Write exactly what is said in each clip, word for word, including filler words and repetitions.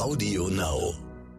Audio Now.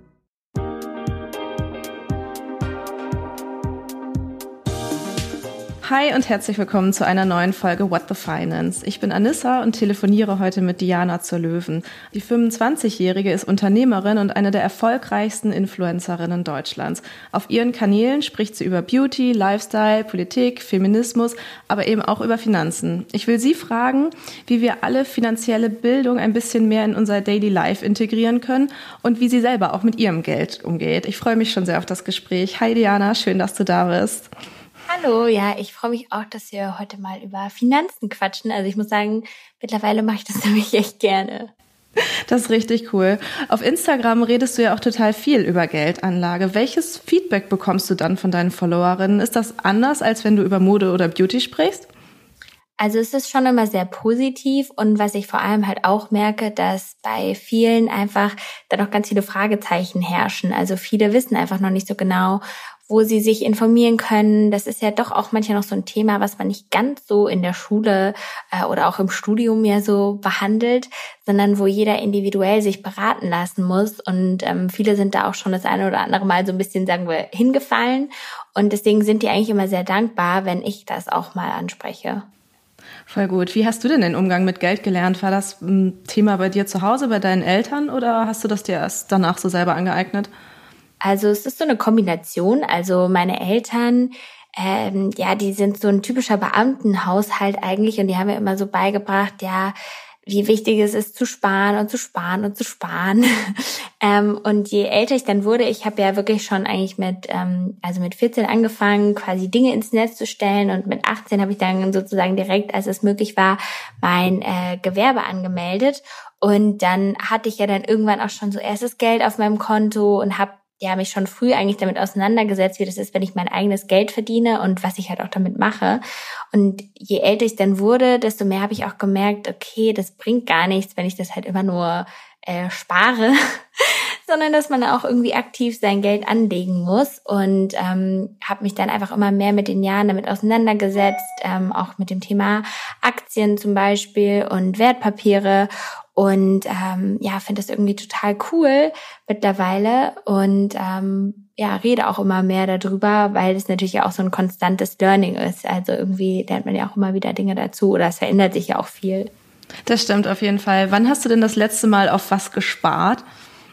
Hi und herzlich willkommen zu einer neuen Folge What the Finance. Ich bin Anissa und telefoniere heute mit Diana zur Löwen. Die fünfundzwanzigjährige ist Unternehmerin und eine der erfolgreichsten Influencerinnen Deutschlands. Auf ihren Kanälen spricht sie über Beauty, Lifestyle, Politik, Feminismus, aber eben auch über Finanzen. Ich will sie fragen, wie wir alle finanzielle Bildung ein bisschen mehr in unser Daily Life integrieren können und wie sie selber auch mit ihrem Geld umgeht. Ich freue mich schon sehr auf das Gespräch. Hi Diana, schön, dass du da bist. Hallo, ja, ich freue mich auch, dass wir heute mal über Finanzen quatschen. Also ich muss sagen, mittlerweile mache ich das nämlich echt gerne. Das ist richtig cool. Auf Instagram redest du ja auch total viel über Geldanlage. Welches Feedback bekommst du dann von deinen Followerinnen? Ist das anders, als wenn du über Mode oder Beauty sprichst? Also es ist schon immer sehr positiv und was ich vor allem halt auch merke, dass bei vielen einfach da noch ganz viele Fragezeichen herrschen. Also viele wissen einfach noch nicht so genau, wo sie sich informieren können. Das ist ja doch auch manchmal noch so ein Thema, was man nicht ganz so in der Schule äh, oder auch im Studium ja so behandelt, sondern wo jeder individuell sich beraten lassen muss. Und ähm, viele sind da auch schon das eine oder andere Mal so ein bisschen, sagen wir, hingefallen. Und deswegen sind die eigentlich immer sehr dankbar, wenn ich das auch mal anspreche. Voll gut. Wie hast du denn den Umgang mit Geld gelernt? War das ein Thema bei dir zu Hause, bei deinen Eltern oder hast du das dir erst danach so selber angeeignet? Also es ist so eine Kombination. Also meine Eltern, ähm, ja, die sind so ein typischer Beamtenhaushalt eigentlich und die haben mir immer so beigebracht, ja, wie wichtig es ist zu sparen und zu sparen und zu sparen. ähm, und je älter ich dann wurde, ich habe ja wirklich schon eigentlich mit, ähm, also mit vierzehn angefangen, quasi Dinge ins Netz zu stellen und mit achtzehn habe ich dann sozusagen direkt, als es möglich war, mein äh, Gewerbe angemeldet. Und dann hatte ich ja dann irgendwann auch schon so erstes Geld auf meinem Konto und habe ja mich schon früh eigentlich damit auseinandergesetzt, wie das ist, wenn ich mein eigenes Geld verdiene und was ich halt auch damit mache. Und je älter ich dann wurde, desto mehr habe ich auch gemerkt, okay, das bringt gar nichts, wenn ich das halt immer nur äh, spare, sondern dass man auch irgendwie aktiv sein Geld anlegen muss. Und ähm, habe mich dann einfach immer mehr mit den Jahren damit auseinandergesetzt, ähm, auch mit dem Thema Aktien zum Beispiel und Wertpapiere. Und ähm, ja, finde das irgendwie total cool mittlerweile und ähm, ja, rede auch immer mehr darüber, weil es natürlich ja auch so ein konstantes Learning ist. Also irgendwie lernt man ja auch immer wieder Dinge dazu oder es verändert sich ja auch viel. Das stimmt auf jeden Fall. Wann hast du denn das letzte Mal auf was gespart?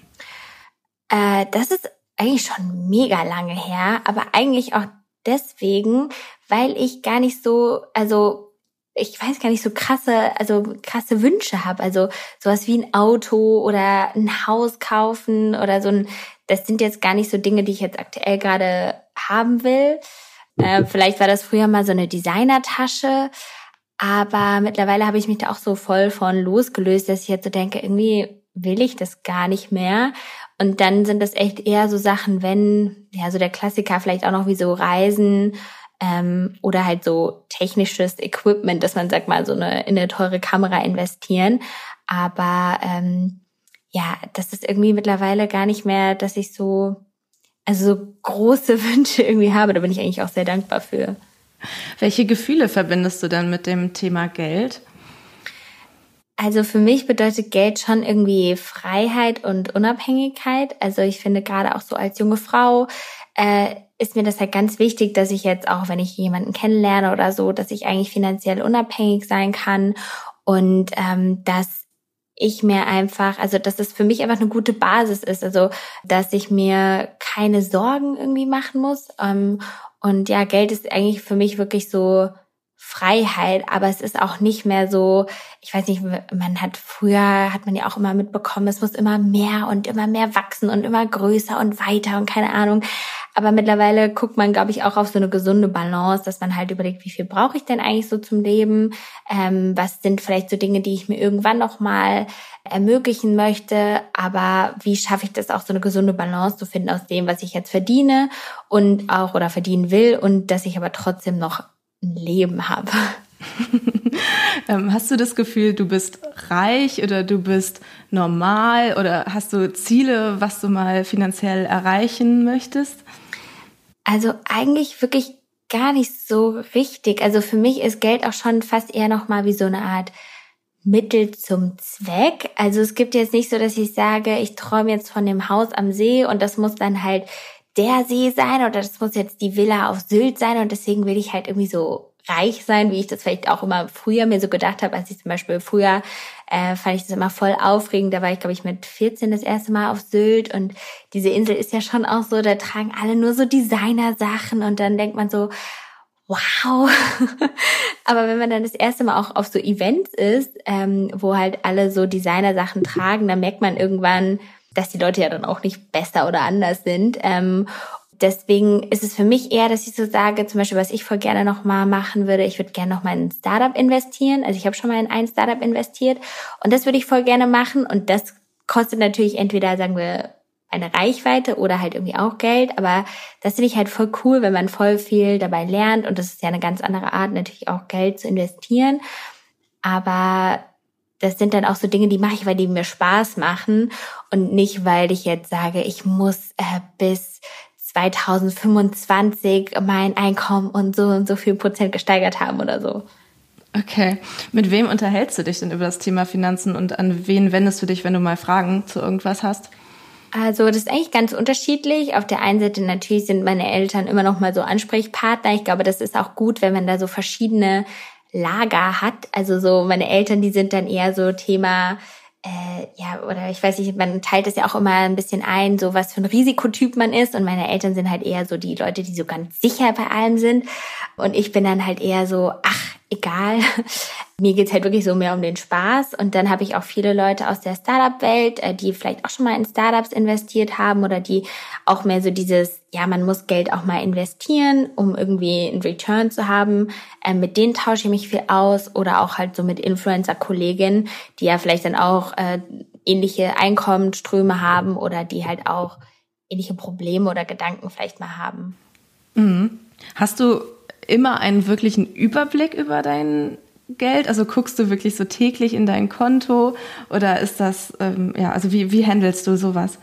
Äh, das ist eigentlich schon mega lange her, aber eigentlich auch deswegen, weil ich gar nicht so, also ich weiß gar nicht, so krasse, also krasse Wünsche habe. Also sowas wie ein Auto oder ein Haus kaufen oder so ein, das sind jetzt gar nicht so Dinge, die ich jetzt aktuell gerade haben will. Äh, vielleicht war das früher mal so eine Designertasche, aber mittlerweile habe ich mich da auch so voll von losgelöst, dass ich jetzt so denke, irgendwie will ich das gar nicht mehr. Und dann sind das echt eher so Sachen, wenn, ja, so der Klassiker vielleicht auch noch wie so Reisen, Ähm, oder halt so technisches Equipment, dass man sagt mal so eine in eine teure Kamera investieren. Aber ähm, ja, das ist irgendwie mittlerweile gar nicht mehr, dass ich so also so große Wünsche irgendwie habe. Da bin ich eigentlich auch sehr dankbar für. Welche Gefühle verbindest du dann mit dem Thema Geld? Also für mich bedeutet Geld schon irgendwie Freiheit und Unabhängigkeit. Also ich finde gerade auch so als junge Frau äh, ist mir das halt ganz wichtig, dass ich jetzt auch, wenn ich jemanden kennenlerne oder so, dass ich eigentlich finanziell unabhängig sein kann und ähm, dass ich mir einfach, also dass es für mich einfach eine gute Basis ist, also dass ich mir keine Sorgen irgendwie machen muss. Ähm, und ja, Geld ist eigentlich für mich wirklich so Freiheit, aber es ist auch nicht mehr so, ich weiß nicht, man hat früher, hat man ja auch immer mitbekommen, es muss immer mehr und immer mehr wachsen und immer größer und weiter und keine Ahnung. Aber mittlerweile guckt man, glaube ich, auch auf so eine gesunde Balance, dass man halt überlegt, wie viel brauche ich denn eigentlich so zum Leben? Ähm, was sind vielleicht so Dinge, die ich mir irgendwann noch mal ermöglichen möchte? Aber wie schaffe ich das auch, so eine gesunde Balance zu finden aus dem, was ich jetzt verdiene und auch oder verdienen will und dass ich aber trotzdem noch ein Leben habe. Hast du das Gefühl, du bist reich oder du bist normal oder hast du Ziele, was du mal finanziell erreichen möchtest? Also eigentlich wirklich gar nicht so richtig. Also für mich ist Geld auch schon fast eher nochmal wie so eine Art Mittel zum Zweck. Also es gibt jetzt nicht so, dass ich sage, ich träume jetzt von dem Haus am See und das muss dann halt der See sein oder das muss jetzt die Villa auf Sylt sein und deswegen will ich halt irgendwie so reich sein, wie ich das vielleicht auch immer früher mir so gedacht habe, als ich zum Beispiel früher äh, fand ich das immer voll aufregend. Da war ich, glaube ich, mit vierzehn das erste Mal auf Sylt und diese Insel ist ja schon auch so, da tragen alle nur so Designer-Sachen und dann denkt man so, wow. Aber wenn man dann das erste Mal auch auf so Events ist, ähm, wo halt alle so Designer-Sachen tragen, dann merkt man irgendwann, dass die Leute ja dann auch nicht besser oder anders sind. Ähm, deswegen ist es für mich eher, dass ich so sage, zum Beispiel, was ich voll gerne nochmal machen würde, ich würde gerne nochmal in ein Startup investieren. Also ich habe schon mal in ein Startup investiert und das würde ich voll gerne machen und das kostet natürlich entweder, sagen wir, eine Reichweite oder halt irgendwie auch Geld, aber das finde ich halt voll cool, wenn man voll viel dabei lernt und das ist ja eine ganz andere Art, natürlich auch Geld zu investieren, aber das sind dann auch so Dinge, die mache ich, weil die mir Spaß machen und nicht, weil ich jetzt sage, ich muss äh, bis zwanzig fünfundzwanzig mein Einkommen und so und so viel Prozent gesteigert haben oder so. Okay. Mit wem unterhältst du dich denn über das Thema Finanzen und an wen wendest du dich, wenn du mal Fragen zu irgendwas hast? Also das ist eigentlich ganz unterschiedlich. Auf der einen Seite natürlich sind meine Eltern immer noch mal so Ansprechpartner. Ich glaube, das ist auch gut, wenn man da so verschiedene Lager hat. Also so meine Eltern, die sind dann eher so Thema, äh, ja, oder ich weiß nicht, man teilt es ja auch immer ein bisschen ein, so was für ein Risikotyp man ist. Und meine Eltern sind halt eher so die Leute, die so ganz sicher bei allem sind. Und ich bin dann halt eher so, ach, egal. Mir geht's halt wirklich so mehr um den Spaß. Und dann habe ich auch viele Leute aus der Startup-Welt, die vielleicht auch schon mal in Startups investiert haben oder die auch mehr so dieses, ja, man muss Geld auch mal investieren, um irgendwie einen Return zu haben. Mit denen tausche ich mich viel aus oder auch halt so mit Influencer-Kolleginnen, die ja vielleicht dann auch äh, ähnliche Einkommensströme haben oder die halt auch ähnliche Probleme oder Gedanken vielleicht mal haben. Mhm. Hast du immer einen wirklichen Überblick über dein Geld? Also guckst du wirklich so täglich in dein Konto oder ist das, ähm, ja, also wie, wie handelst du sowas?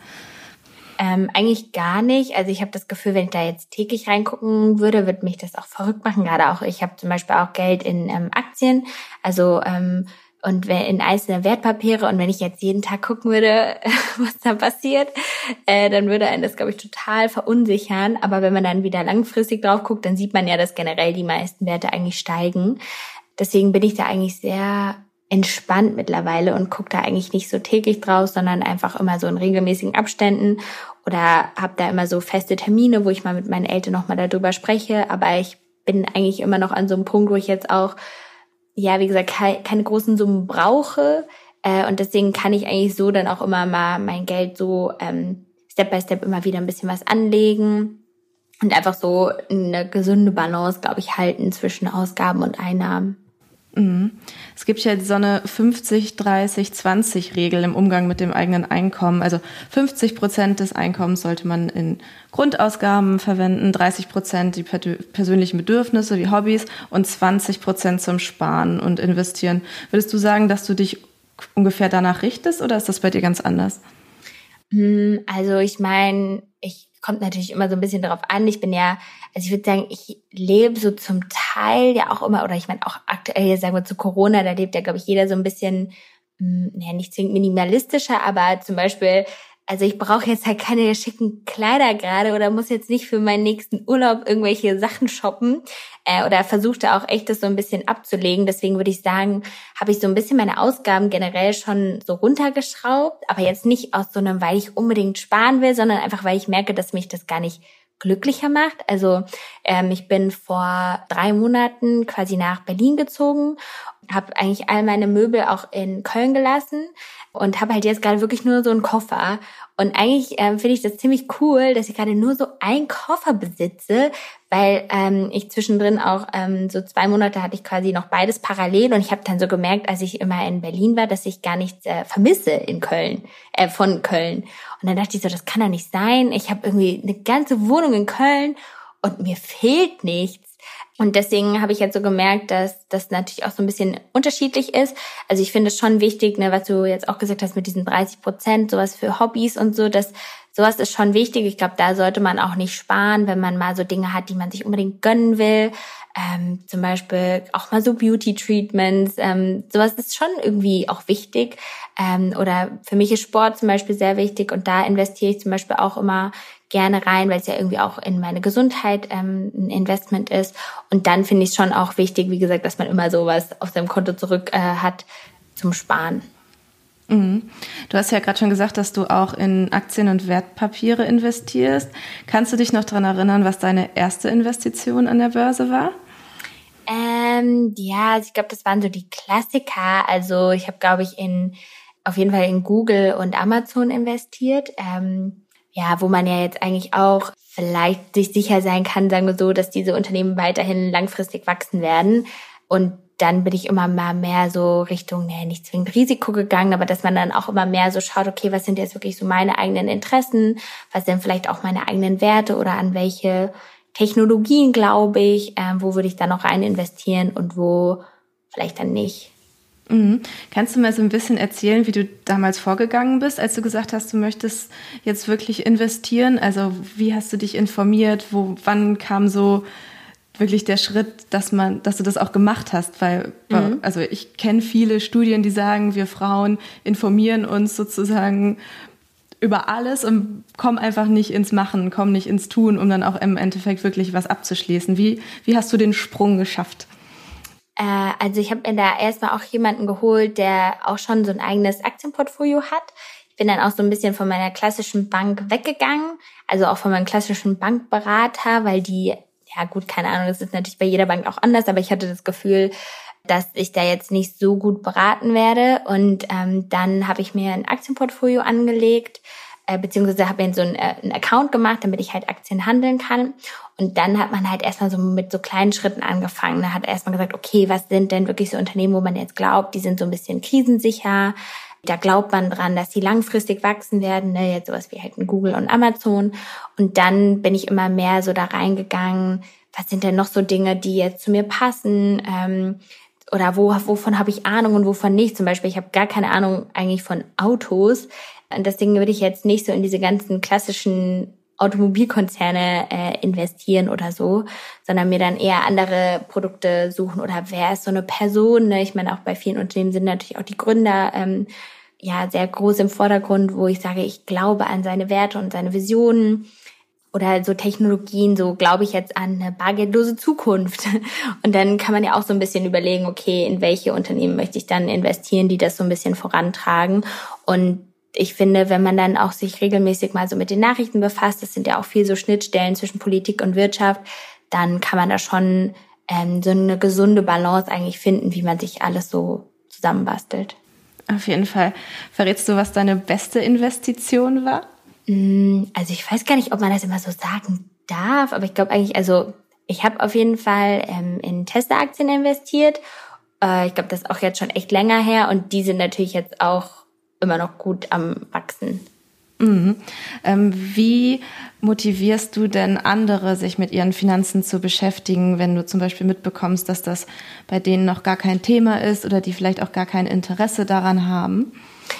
Ähm, eigentlich gar nicht. Also ich habe das Gefühl, wenn ich da jetzt täglich reingucken würde, würde mich das auch verrückt machen. Gerade auch, ich habe zum Beispiel auch Geld in ähm, Aktien, also ähm, und in einzelne Wertpapiere. Und wenn ich jetzt jeden Tag gucken würde, was da passiert, äh, dann würde einen das, glaube ich, total verunsichern. Aber wenn man dann wieder langfristig drauf guckt, dann sieht man ja, dass generell die meisten Werte eigentlich steigen. Deswegen bin ich da eigentlich sehr entspannt mittlerweile und gucke da eigentlich nicht so täglich drauf, sondern einfach immer so in regelmäßigen Abständen oder habe da immer so feste Termine, wo ich mal mit meinen Eltern nochmal darüber spreche. Aber ich bin eigentlich immer noch an so einem Punkt, wo ich jetzt auch, ja, wie gesagt, keine großen Summen brauche. Äh, und deswegen kann ich eigentlich so dann auch immer mal mein Geld so ähm, Step by Step immer wieder ein bisschen was anlegen und einfach so eine gesunde Balance, glaube ich, halten zwischen Ausgaben und Einnahmen. Mhm. Es gibt ja so eine fünfzig dreißig zwanzig Regel im Umgang mit dem eigenen Einkommen. Also fünfzig Prozent des Einkommens sollte man in Grundausgaben verwenden, dreißig Prozent die persönlichen Bedürfnisse wie Hobbys und zwanzig Prozent zum Sparen und Investieren. Würdest du sagen, dass du dich ungefähr danach richtest oder ist das bei dir ganz anders? Also ich meine, ich kommt natürlich immer so ein bisschen darauf an. Ich bin ja, also ich würde sagen, ich lebe so zum Teil ja auch immer, oder ich meine auch aktuell, jetzt sagen wir zu Corona, da lebt ja, glaube ich, jeder so ein bisschen, ja, nicht zwingend minimalistischer, aber zum Beispiel, also ich brauche jetzt halt keine schicken Kleider gerade oder muss jetzt nicht für meinen nächsten Urlaub irgendwelche Sachen shoppen äh, oder versuchte auch echt das so ein bisschen abzulegen. Deswegen würde ich sagen, habe ich so ein bisschen meine Ausgaben generell schon so runtergeschraubt, aber jetzt nicht aus so einem, weil ich unbedingt sparen will, sondern einfach, weil ich merke, dass mich das gar nicht glücklicher macht. Also ähm, ich bin vor drei Monaten quasi nach Berlin gezogen, habe eigentlich all meine Möbel auch in Köln gelassen und habe halt jetzt gerade wirklich nur so einen Koffer. Und eigentlich ähm, finde ich das ziemlich cool, dass ich gerade nur so einen Koffer besitze, weil ähm, ich zwischendrin auch ähm, so zwei Monate hatte ich quasi noch beides parallel und ich habe dann so gemerkt, als ich immer in Berlin war, dass ich gar nichts äh, vermisse in Köln, äh, von Köln. Und dann dachte ich so, das kann doch nicht sein. Ich habe irgendwie eine ganze Wohnung in Köln und mir fehlt nichts. Und deswegen habe ich jetzt so gemerkt, dass das natürlich auch so ein bisschen unterschiedlich ist. Also ich finde es schon wichtig, ne, was du jetzt auch gesagt hast mit diesen dreißig Prozent, sowas für Hobbys und so, dass sowas ist schon wichtig. Ich glaube, da sollte man auch nicht sparen, wenn man mal so Dinge hat, die man sich unbedingt gönnen will. Ähm, zum Beispiel auch mal so Beauty-Treatments. Ähm, sowas ist schon irgendwie auch wichtig. Ähm, oder für mich ist Sport zum Beispiel sehr wichtig und da investiere ich zum Beispiel auch immer gerne rein, weil es ja irgendwie auch in meine Gesundheit ähm, ein Investment ist. Und dann finde ich es schon auch wichtig, wie gesagt, dass man immer sowas auf seinem Konto zurück äh, hat zum Sparen. Mhm. Du hast ja gerade schon gesagt, dass du auch in Aktien und Wertpapiere investierst. Kannst du dich noch daran erinnern, was deine erste Investition an der Börse war? Ähm, ja, also ich glaube, das waren so die Klassiker. Also ich habe, glaube ich, in auf jeden Fall in Google und Amazon investiert. Ähm, ja, wo man ja jetzt eigentlich auch vielleicht sich sicher sein kann, sagen wir so, dass diese Unternehmen weiterhin langfristig wachsen werden. Und dann bin ich immer mal mehr so Richtung, nee, nicht zwingend Risiko gegangen, aber dass man dann auch immer mehr so schaut, okay, was sind jetzt wirklich so meine eigenen Interessen, was sind vielleicht auch meine eigenen Werte oder an welche Technologien glaube ich, ähm, wo würde ich dann noch rein investieren und wo vielleicht dann nicht. Mhm. Kannst du mal so ein bisschen erzählen, wie du damals vorgegangen bist, als du gesagt hast, du möchtest jetzt wirklich investieren? Also wie hast du dich informiert? Wo, wann kam so wirklich der Schritt, dass man, dass du das auch gemacht hast? Weil, mhm. also ich kenne viele Studien, die sagen, wir Frauen informieren uns sozusagen über alles und kommen einfach nicht ins Machen, kommen nicht ins Tun, um dann auch im Endeffekt wirklich was abzuschließen. Wie, wie hast du den Sprung geschafft? Äh, also ich habe mir da erstmal auch jemanden geholt, der auch schon so ein eigenes Aktienportfolio hat. Ich bin dann auch so ein bisschen von meiner klassischen Bank weggegangen, also auch von meinem klassischen Bankberater, weil die, ja gut, keine Ahnung, das ist natürlich bei jeder Bank auch anders, aber ich hatte das Gefühl, dass ich da jetzt nicht so gut beraten werde. Und ähm, dann habe ich mir ein Aktienportfolio angelegt, äh, beziehungsweise habe mir so einen, äh, einen Account gemacht, damit ich halt Aktien handeln kann. Und dann hat man halt erstmal so mit so kleinen Schritten angefangen. Da hat erstmal gesagt, okay, was sind denn wirklich so Unternehmen, wo man jetzt glaubt, die sind so ein bisschen krisensicher. Da glaubt man dran, dass die langfristig wachsen werden, ne? Jetzt sowas wie halt ein Google und Amazon. Und dann bin ich immer mehr so da reingegangen, was sind denn noch so Dinge, die jetzt zu mir passen, ähm, oder wo, wovon habe ich Ahnung und wovon nicht. Zum Beispiel, ich habe gar keine Ahnung eigentlich von Autos. Und deswegen würde ich jetzt nicht so in diese ganzen klassischen Automobilkonzerne äh, investieren oder so, sondern mir dann eher andere Produkte suchen. Oder wer ist so eine Person? Ne? Ich meine, auch bei vielen Unternehmen sind natürlich auch die Gründer ähm, ja sehr groß im Vordergrund, wo ich sage, ich glaube an seine Werte und seine Visionen. Oder so Technologien, so glaube ich jetzt an eine bargeldlose Zukunft. Und dann kann man ja auch so ein bisschen überlegen, okay, in welche Unternehmen möchte ich dann investieren, die das so ein bisschen vorantragen. Und ich finde, wenn man dann auch sich regelmäßig mal so mit den Nachrichten befasst, das sind ja auch viel so Schnittstellen zwischen Politik und Wirtschaft, dann kann man da schon ähm, so eine gesunde Balance eigentlich finden, wie man sich alles so zusammenbastelt. Auf jeden Fall. Verrätst du, was deine beste Investition war? Also ich weiß gar nicht, ob man das immer so sagen darf, aber ich glaube eigentlich, also ich habe auf jeden Fall ähm, in Tesla-Aktien investiert. Äh, ich glaube, das ist auch jetzt schon echt länger her und die sind natürlich jetzt auch immer noch gut am Wachsen. Mhm. Ähm, wie motivierst du denn andere, sich mit ihren Finanzen zu beschäftigen, wenn du zum Beispiel mitbekommst, dass das bei denen noch gar kein Thema ist oder die vielleicht auch gar kein Interesse daran haben?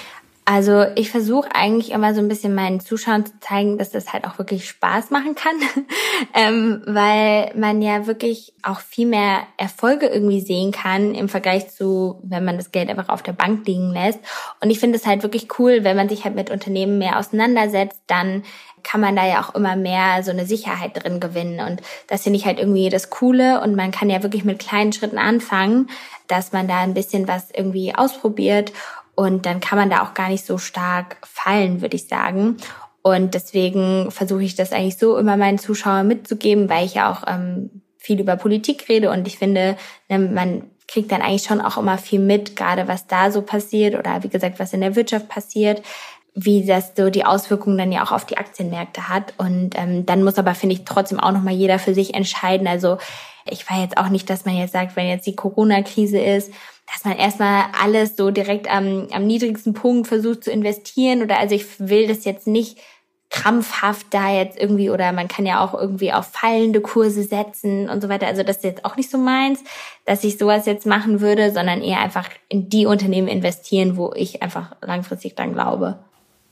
Also ich versuche eigentlich immer so ein bisschen meinen Zuschauern zu zeigen, dass das halt auch wirklich Spaß machen kann, ähm, weil man ja wirklich auch viel mehr Erfolge irgendwie sehen kann im Vergleich zu, wenn man das Geld einfach auf der Bank liegen lässt. Und ich finde es halt wirklich cool, wenn man sich halt mit Unternehmen mehr auseinandersetzt, dann kann man da ja auch immer mehr so eine Sicherheit drin gewinnen. Und das finde ich halt irgendwie das Coole. Und man kann ja wirklich mit kleinen Schritten anfangen, dass man da ein bisschen was irgendwie ausprobiert. Und dann kann man da auch gar nicht so stark fallen, würde ich sagen. Und deswegen versuche ich das eigentlich so immer meinen Zuschauern mitzugeben, weil ich ja auch ähm, viel über Politik rede. Und ich finde, ne, man kriegt dann eigentlich schon auch immer viel mit, gerade was da so passiert oder wie gesagt, was in der Wirtschaft passiert, wie das so die Auswirkungen dann ja auch auf die Aktienmärkte hat. Und ähm, dann muss aber, finde ich, trotzdem auch nochmal jeder für sich entscheiden. Also ich war jetzt auch nicht, dass man jetzt sagt, wenn jetzt die Corona-Krise ist, dass man erstmal alles so direkt am, am niedrigsten Punkt versucht zu investieren oder also ich will das jetzt nicht krampfhaft da jetzt irgendwie oder man kann ja auch irgendwie auf fallende Kurse setzen und so weiter. Also das ist jetzt auch nicht so meins, dass ich sowas jetzt machen würde, sondern eher einfach in die Unternehmen investieren, wo ich einfach langfristig dran glaube.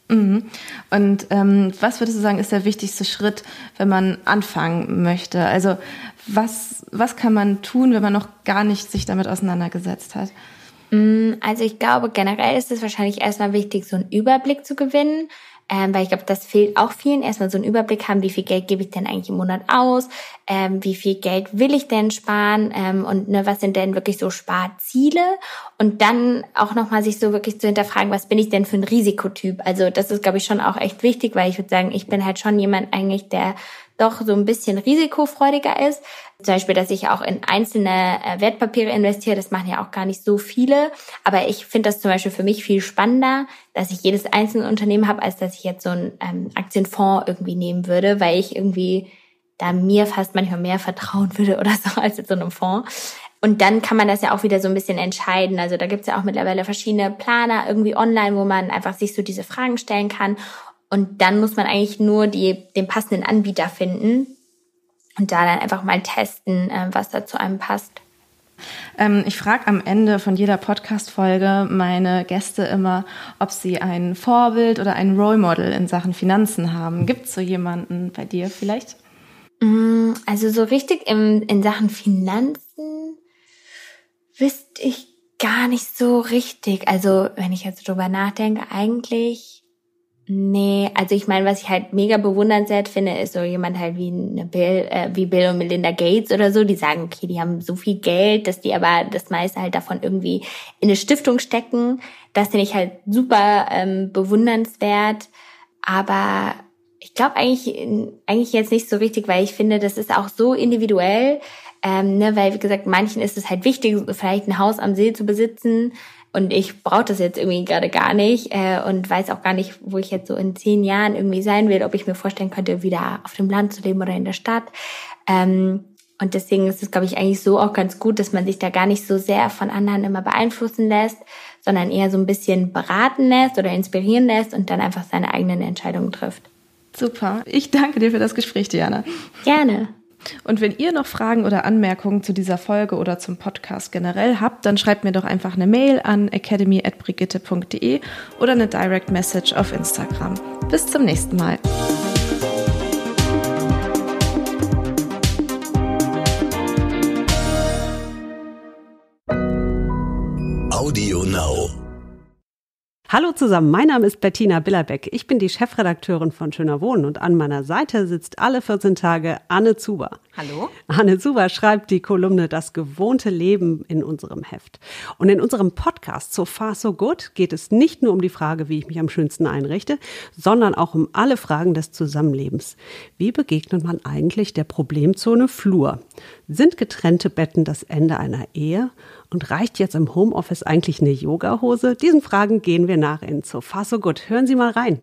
Mhm. Und ähm, was würdest du sagen, ist der wichtigste Schritt, wenn man anfangen möchte? Also was, was kann man tun, wenn man noch gar nicht sich damit auseinandergesetzt hat? Also ich glaube, generell ist es wahrscheinlich erstmal wichtig, so einen Überblick zu gewinnen. Ähm, weil ich glaube, das fehlt auch vielen. Erstmal so einen Überblick haben, wie viel Geld gebe ich denn eigentlich im Monat aus, ähm, wie viel Geld will ich denn sparen ähm, und ne, was sind denn wirklich so Sparziele und dann auch nochmal sich so wirklich zu hinterfragen, was bin ich denn für ein Risikotyp? Also das ist, glaube ich, schon auch echt wichtig, weil ich würde sagen, ich bin halt schon jemand eigentlich, der doch so ein bisschen risikofreudiger ist. Zum Beispiel, dass ich auch in einzelne äh, Wertpapiere investiere, das machen ja auch gar nicht so viele. Aber ich finde das zum Beispiel für mich viel spannender, dass ich jedes einzelne Unternehmen habe, als dass ich jetzt so einen ähm, Aktienfonds irgendwie nehmen würde, weil ich irgendwie da mir fast manchmal mehr vertrauen würde oder so als jetzt so einem Fonds. Und dann kann man das ja auch wieder so ein bisschen entscheiden. Also da gibt's ja auch mittlerweile verschiedene Planer irgendwie online, wo man einfach sich so diese Fragen stellen kann. Und dann muss man eigentlich nur die, den passenden Anbieter finden und da dann einfach mal testen, was da zu einem passt. Ähm, ich frage am Ende von jeder Podcast-Folge meine Gäste immer, ob sie ein Vorbild oder ein Role Model in Sachen Finanzen haben. Gibt es so jemanden bei dir vielleicht? Also so richtig im, in Sachen Finanzen wüsste ich gar nicht so richtig. Also wenn ich jetzt drüber nachdenke, eigentlich... Nee, also ich meine, was ich halt mega bewundernswert finde, ist so jemand halt wie eine Bill, äh, wie Bill und Melinda Gates oder so, die sagen, okay, die haben so viel Geld, dass die aber das meiste halt davon irgendwie in eine Stiftung stecken. Das finde ich halt super ähm, bewundernswert. Aber ich glaube eigentlich eigentlich jetzt nicht so richtig, weil ich finde, das ist auch so individuell, ähm, ne, weil wie gesagt, manchen ist es halt wichtig, vielleicht ein Haus am See zu besitzen. Und ich brauche das jetzt irgendwie gerade gar nicht äh, und weiß auch gar nicht, wo ich jetzt so in zehn Jahren irgendwie sein will, ob ich mir vorstellen könnte, wieder auf dem Land zu leben oder in der Stadt. Ähm, und deswegen ist es, glaube ich, eigentlich so auch ganz gut, dass man sich da gar nicht so sehr von anderen immer beeinflussen lässt, sondern eher so ein bisschen beraten lässt oder inspirieren lässt und dann einfach seine eigenen Entscheidungen trifft. Super. Ich danke dir für das Gespräch, Diana. Gerne. Und wenn ihr noch Fragen oder Anmerkungen zu dieser Folge oder zum Podcast generell habt, dann schreibt mir doch einfach eine Mail an academy at brigitte punkt de oder eine Direct Message auf Instagram. Bis zum nächsten Mal. Audio Now. Hallo zusammen, mein Name ist Bettina Billerbeck. Ich bin die Chefredakteurin von Schöner Wohnen und an meiner Seite sitzt alle vierzehn Tage Anne Zuber. Hallo. Anne Zuber schreibt die Kolumne Das gewohnte Leben in unserem Heft. Und in unserem Podcast So Far So Good geht es nicht nur um die Frage, wie ich mich am schönsten einrichte, sondern auch um alle Fragen des Zusammenlebens. Wie begegnet man eigentlich der Problemzone Flur? Sind getrennte Betten das Ende einer Ehe? Und reicht jetzt im Homeoffice eigentlich eine Yogahose? Diesen Fragen gehen wir nach in So Far So Good. Hören Sie mal rein.